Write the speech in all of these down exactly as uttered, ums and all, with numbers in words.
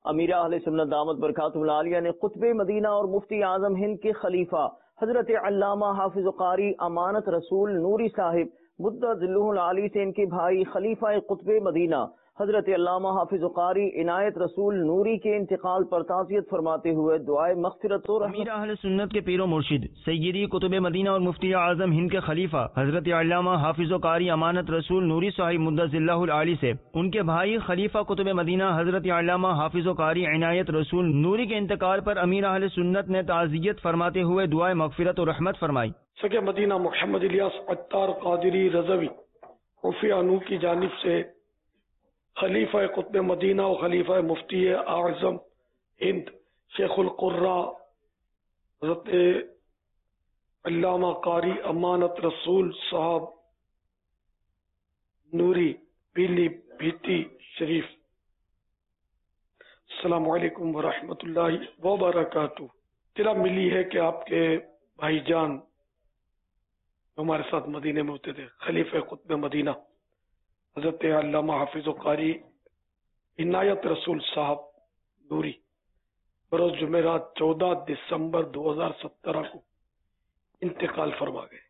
امیر اہل سنت دامت برکاتہ العالیہ نے خطب مدینہ اور مفتی اعظم ہند کے خلیفہ حضرت علامہ حافظ قاری امانت رسول نوری صاحب مدہ ذلہ العالی سے ان کے بھائی خلیفہ قطب مدینہ حضرت علامہ حافظ قاری عنایت رسول نوری کے انتقال پر تعزیت فرماتے ہوئے دعائے مغفرت اور امیر اہل سنت کے پیر و مرشد سیدی قطب مدینہ اور مفتی اعظم ہند کے خلیفہ حضرت علامہ حافظ قاری امانت رسول نوری صاحب مدہ ذلہ العالی سے ان کے بھائی خلیفہ قطب مدینہ حضرت علامہ حافظ قاری عنایت رسول نوری کے انتقال پر امیر اہل سنت نے تعزیت فرماتے ہوئے دعائے مغفرت اور رحمت فرمائی۔ سکے مدینہ محمد الیاس عطار قادری رضوی خفیہ نور کی جانب سے خلیفہ قطب مدینہ و خلیفہ مفتی اعظم ہند شیخ القراء حضرت علامہ قاری امانت رسول صاحب نوری پیلی بھیتی شریف، السلام علیکم ورحمۃ اللہ وبرکاتہ۔ اطلاع ملی ہے کہ آپ کے بھائی جان ہمارے ساتھ مدینے میں ہوتے تھے، خلیفہ قطب مدینہ حضرت علامہ حافظ قاری عنایت رسول صاحب نوری بروز جمعرات چودہ دسمبر دو ہزار سترہ کو انتقال فرما گئے۔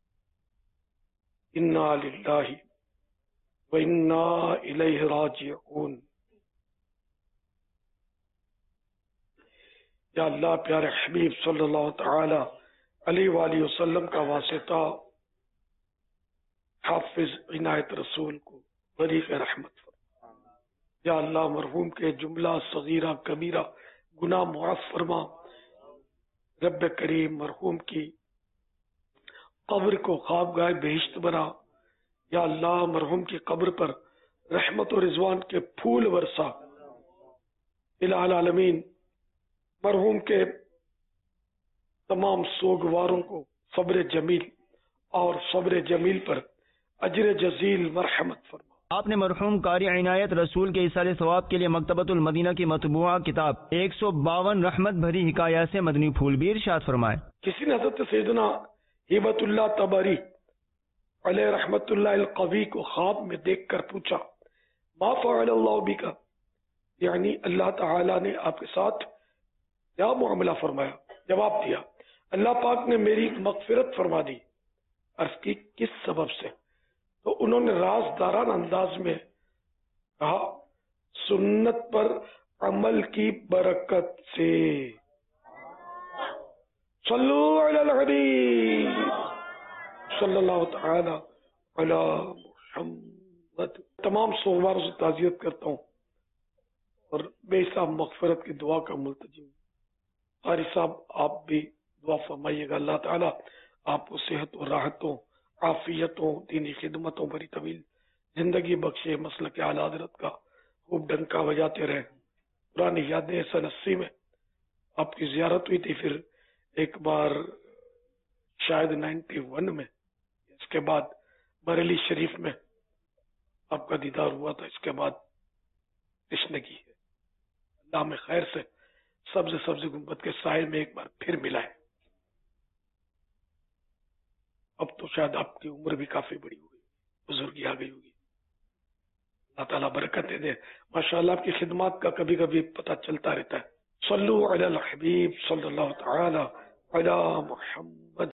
انا للہ و انا الیہ راجعون۔ یا اللہ پیارے حبیب صلی اللہ تعالی علیہ وآلہ وسلم کا واسطہ حافظ عنایت رسول کو غریق رحمت فرما۔ یا اللہ مرحوم کے جملہ صغیرہ کبیرہ گناہ معاف فرما۔ رب کریم مرحوم کی قبر کو خوابگاہ بہشت بنا۔ یا اللہ مرحوم کی قبر پر رحمت و رضوان کے پھول برسا۔ الہ العالمین مرحوم کے تمام سوگواروں کو صبر جمیل اور صبر جمیل پر اجر جزیل مرحمت فرما۔ آپ نے مرحوم قاری عنایت رسول کے ایصال ثواب کے لیے مکتبۃ المدینہ کی مطبوعہ کتاب ایک سو باون رحمت بھری حکایات سے مدنی پھول بھی ارشاد فرمائے۔ کسی نے حضرت سیدنا ہبت اللہ تبری علیہ رحمت اللہ القوی کو خواب میں دیکھ کر پوچھا ما فعل اللہ بک، یعنی اللہ تعالی نے آپ کے ساتھ کیا معاملہ فرمایا؟ جواب دیا اللہ پاک نے میری مغفرت فرما دی۔ عرض کی کس سبب سے؟ تو انہوں نے رازداران انداز میں کہا سنت پر عمل کی برکت سے۔ صلو علی الحبیب صلی اللہ تعالی علی محمد۔ تمام سوگواروں سے تعزیت کرتا ہوں اور بے حساب مغفرت کی دعا کا ملتجی ہوں۔ قاری صاحب آپ بھی دعا فرمائیے گا اللہ تعالی آپ کو صحت و راحتوں عافیتوں دینی خدمتوں بری طویل زندگی بخشے، مسلک اعلی حضرت کا خوب ڈنکا بجاتے رہے۔ پرانی یادیں سن اسی میں آپ کی زیارت ہوئی تھی، پھر ایک بار شاید نائنٹی ون میں، اس کے بعد بریلی شریف میں آپ کا دیدار ہوا تھا، اس کے بعد تشنگی ہے۔ اللہ میں خیر سے سبز سبز گنبد کے سائے میں ایک بار پھر ملا ہے۔ اب تو شاید آپ کی عمر بھی کافی بڑی ہوگی، بزرگی آ گئی ہوگی، اللہ تعالیٰ برکتیں دے۔ ماشاءاللہ آپ کی خدمات کا کبھی کبھی پتہ چلتا رہتا ہے۔ صلو علی الحبیب صلی اللہ تعالی علی محمد۔